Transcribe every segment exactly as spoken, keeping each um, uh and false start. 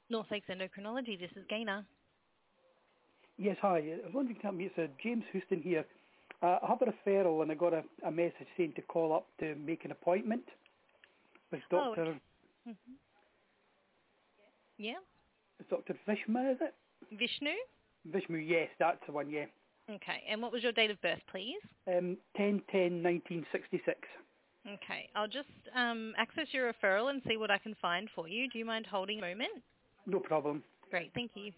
North Lakes Endocrinology, this is Gaynor. Yes, hi. I was wondering, tell me, it's uh, James Houston here. Uh, I have a referral and I got a, a message saying to call up to make an appointment with Oh, Doctor okay. hmm Yeah. Doctor Vishma, is it? Vishnu? Vishnu, yes, that's the one, yeah. Okay, and what was your date of birth, please? Um, ten ten nineteen sixty-six. Okay, I'll just um, access your referral and see what I can find for you. Do you mind holding a moment? No problem. Great, thank you.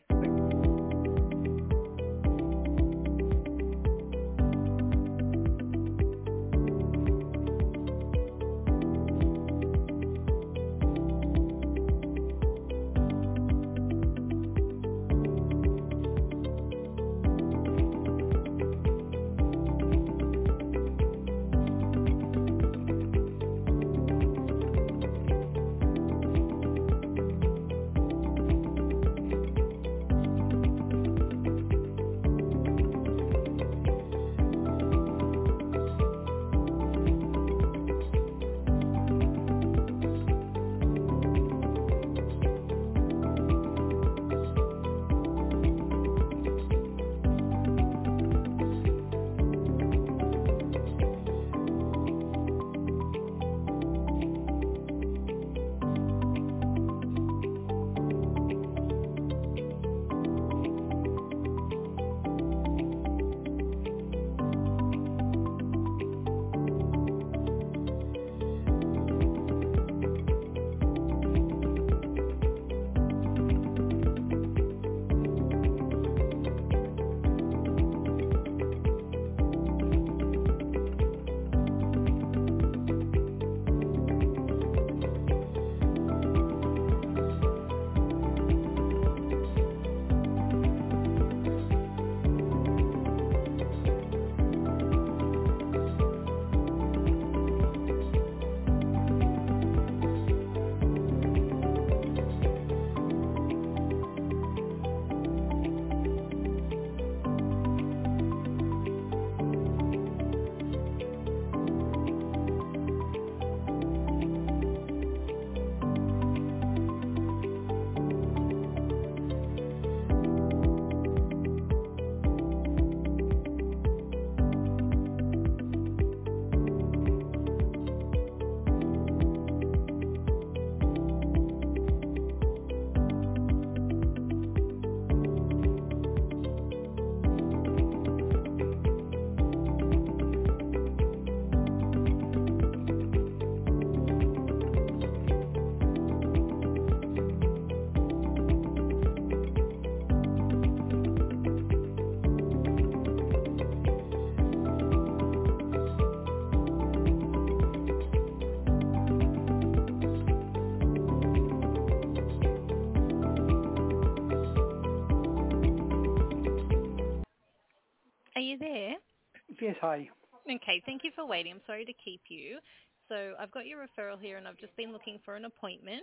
Are you there? Yes, hi. Okay, thank you for waiting. I'm sorry to keep you. So I've got your referral here and I've just been looking for an appointment.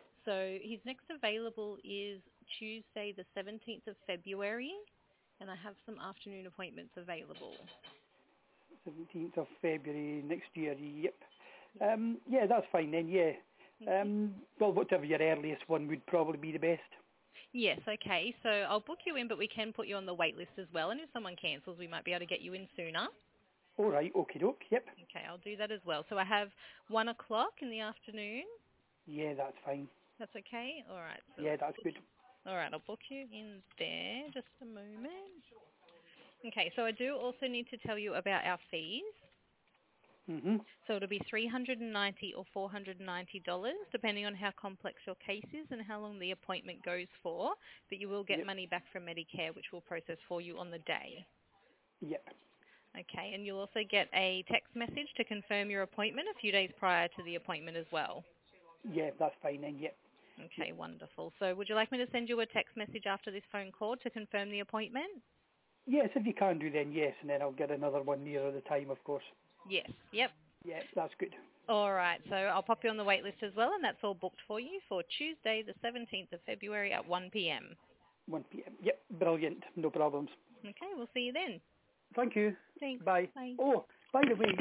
So his next available is Tuesday the seventeenth of February and I have some afternoon appointments available. seventeenth of February next year, yep. Um, yeah, that's fine then, yeah. Um, well, whatever your earliest one would probably be the best. Yes, okay. So I'll book you in, but we can put you on the wait list as well. And if someone cancels, we might be able to get you in sooner. All right, okie doke, yep. Okay, I'll do that as well. So I have one o'clock in the afternoon. Yeah, that's fine. That's okay? All right. So Yeah, that's good. all right, I'll book you in there. Just a moment. Okay, so I do also need to tell you about our fees. hmm So it'll be three hundred ninety dollars or four hundred ninety dollars, depending on how complex your case is and how long the appointment goes for. But you will get Yep, money back from Medicare, which we'll process for you on the day. yep. Okay, and you'll also get a text message to confirm your appointment a few days prior to the appointment as well. Yeah, that's fine then, yep. Okay, wonderful. So would you like me to send you a text message after this phone call to confirm the appointment? Yes, if you can do then, yes, and then I'll get another one nearer the time, of course. Yes. Yep. Yeah, that's good. All right, so I'll pop you on the wait list as well, and that's all booked for you for Tuesday, the seventeenth of February at one p m. one p m. Yep, brilliant. No problems. Okay, we'll see you then. Thank you. Thanks. Bye. Bye. Oh, by the way,